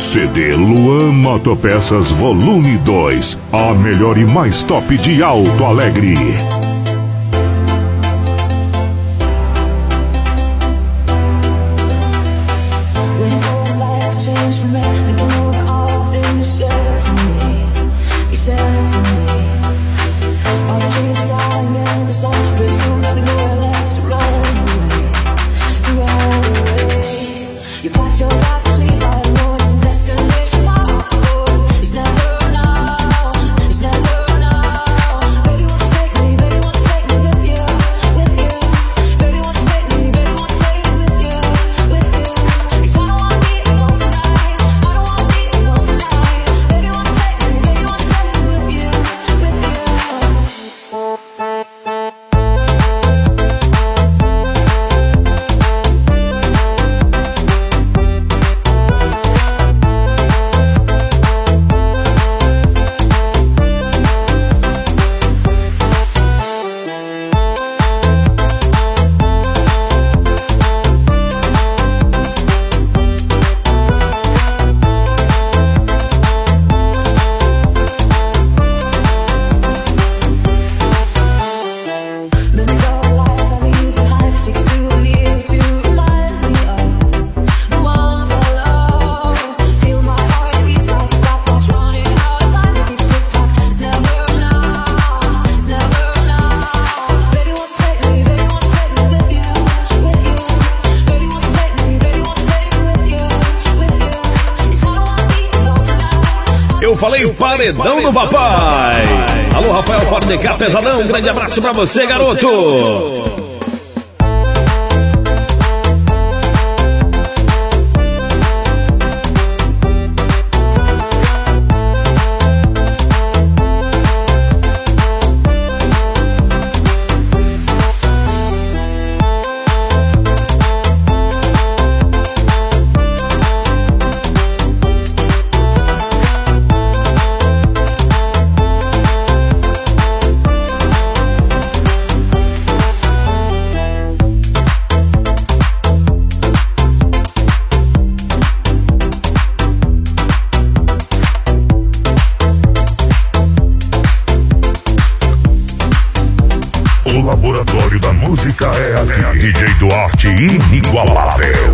CD Luan Motopeças Volume 2. A melhor e mais top de Alto Alegre. Eu falei paredão do papai. Alô, Rafael Fornecar Pesadão, um grande abraço pra você, garoto. O laboratório da música é aqui. DJ Duarte inigualável.